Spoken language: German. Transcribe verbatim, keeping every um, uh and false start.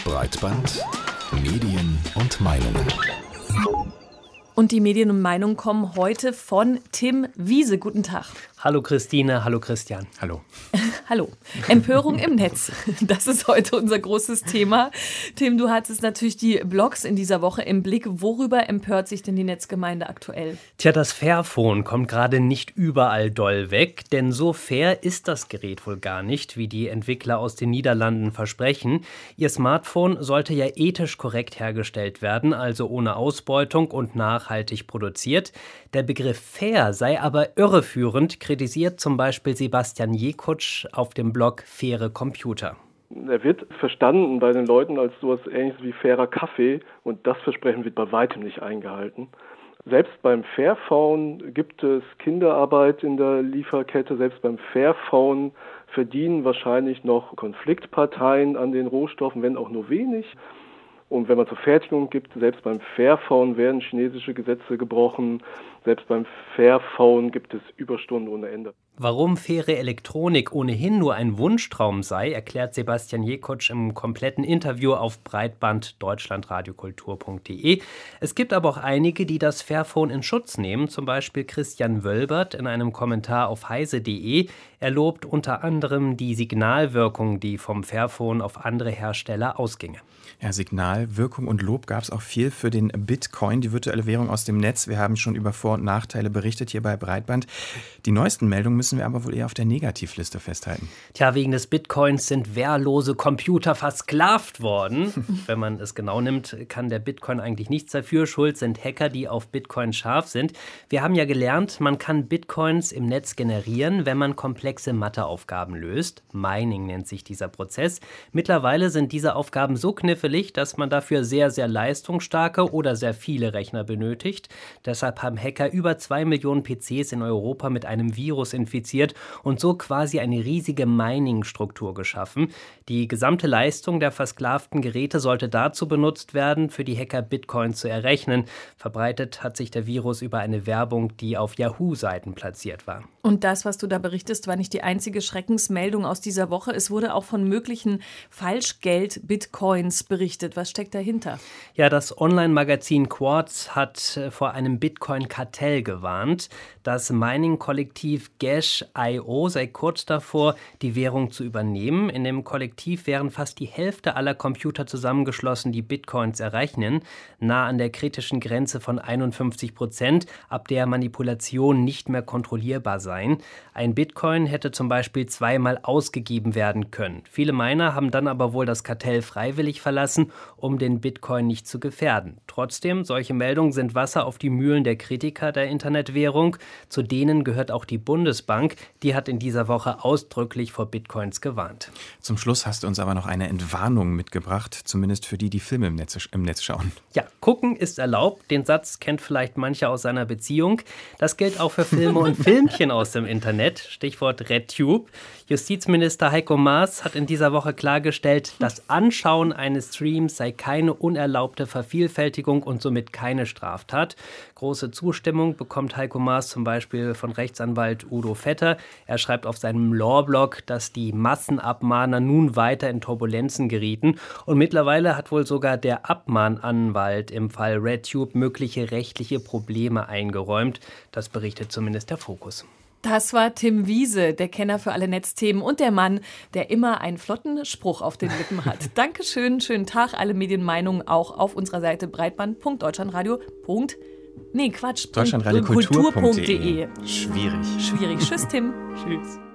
Breitband, Medien und Meinungen. Und die Medien und Meinungen kommen heute von Tim Wiese. Guten Tag. Hallo Christine, hallo Christian. Hallo. Hallo. Empörung im Netz. Das ist heute unser großes Thema. Tim, du hattest natürlich die Blogs in dieser Woche im Blick. Worüber empört sich denn die Netzgemeinde aktuell? Tja, das Fairphone kommt gerade nicht überall doll weg, denn so fair ist das Gerät wohl gar nicht, wie die Entwickler aus den Niederlanden versprechen. Ihr Smartphone sollte ja ethisch korrekt hergestellt werden, also ohne Ausbeutung und nachhaltig produziert. Der Begriff fair sei aber irreführend, kritisiert zum Beispiel Sebastian Jekutsch auf dem Blog Faire Computer. Er wird verstanden bei den Leuten als sowas Ähnliches wie fairer Kaffee und das Versprechen wird bei weitem nicht eingehalten. Selbst beim Fairphone gibt es Kinderarbeit in der Lieferkette, selbst beim Fairphone verdienen wahrscheinlich noch Konfliktparteien an den Rohstoffen, wenn auch nur wenig. Und wenn man zur Fertigung gibt, selbst beim Fairphone werden chinesische Gesetze gebrochen. Selbst beim Fairphone gibt es Überstunden ohne Ende. Warum faire Elektronik ohnehin nur ein Wunschtraum sei, erklärt Sebastian Jekutsch im kompletten Interview auf Breitband deutschlandradiokultur punkt de. Es gibt aber auch einige, die das Fairphone in Schutz nehmen, zum Beispiel Christian Wölbert in einem Kommentar auf heise punkt de. Er lobt unter anderem die Signalwirkung, die vom Fairphone auf andere Hersteller ausginge. Ja, Signalwirkung und Lob gab es auch viel für den Bitcoin, die virtuelle Währung aus dem Netz. Wir haben schon über Vor- und Nachteile berichtet hier bei Breitband. Die neuesten Meldungen müssen wir aber wohl eher auf der Negativliste festhalten. Tja, wegen des Bitcoins sind wehrlose Computer versklavt worden. Wenn man es genau nimmt, kann der Bitcoin eigentlich nichts dafür. Schuld sind Hacker, die auf Bitcoin scharf sind. Wir haben ja gelernt, man kann Bitcoins im Netz generieren, wenn man komplexe Matheaufgaben löst. Mining nennt sich dieser Prozess. Mittlerweile sind diese Aufgaben so knifflig, dass man dafür sehr, sehr leistungsstarke oder sehr viele Rechner benötigt. Deshalb haben Hacker über zwei Millionen P Cs in Europa mit einem Virus infiziert und so quasi eine riesige Mining-Struktur geschaffen. Die gesamte Leistung der versklavten Geräte sollte dazu benutzt werden, für die Hacker Bitcoin zu errechnen. Verbreitet hat sich der Virus über eine Werbung, die auf Yahoo-Seiten platziert war. Und das, was du da berichtest, war nicht die einzige Schreckensmeldung aus dieser Woche. Es wurde auch von möglichen Falschgeld-Bitcoins berichtet. Was steckt dahinter? Ja, das Online-Magazin Quartz hat vor einem Bitcoin-Kartell gewarnt. Das Mining-Kollektiv Gash punkt i o sei kurz davor, die Währung zu übernehmen. In dem Kollektiv wären fast die Hälfte aller Computer zusammengeschlossen, die Bitcoins errechnen, nah an der kritischen Grenze von einundfünfzig Prozent, ab der Manipulationen nicht mehr kontrollierbar seien. Ein Bitcoin hätte zum Beispiel zweimal ausgegeben werden können. Viele Miner haben dann aber wohl das Kartell freiwillig verlassen, um den Bitcoin nicht zu gefährden. Trotzdem, solche Meldungen sind Wasser auf die Mühlen der Kritiker der Internetwährung. Zu denen gehört auch die Bundesbank. Die hat in dieser Woche ausdrücklich vor Bitcoins gewarnt. Zum Schluss hast du uns aber noch eine Entwarnung mitgebracht, zumindest für die, die Filme im Netz, im Netz schauen. Ja, gucken ist erlaubt. Den Satz kennt vielleicht mancher aus seiner Beziehung. Das gilt auch für Filme und Filmchen aus dem Internet. Stichwort RedTube. Justizminister Heiko Maas hat in dieser Woche klargestellt, das Anschauen eines Streams sei keine unerlaubte Vervielfältigung und somit keine Straftat. Große Zustimmung bekommt Heiko Maas zum Beispiel von Rechtsanwalt Udo Vetter. Er schreibt auf seinem Law-Blog, dass die Massenabmahner nun weiter in Turbulenzen gerieten. Und mittlerweile hat wohl sogar der Abmahnanwalt im Fall RedTube mögliche rechtliche Probleme eingeräumt. Das berichtet zumindest der Fokus. Das war Tim Wiese, der Kenner für alle Netzthemen und der Mann, der immer einen flotten Spruch auf den Lippen hat. Dankeschön, schönen Tag, alle Medienmeinungen auch auf unserer Seite breitband punkt deutschlandradio punkt de. Nee, Quatsch. deutschlandradiokultur punkt de. Kultur punkt de. Schwierig. Schwierig. Tschüss, Tim. Tschüss.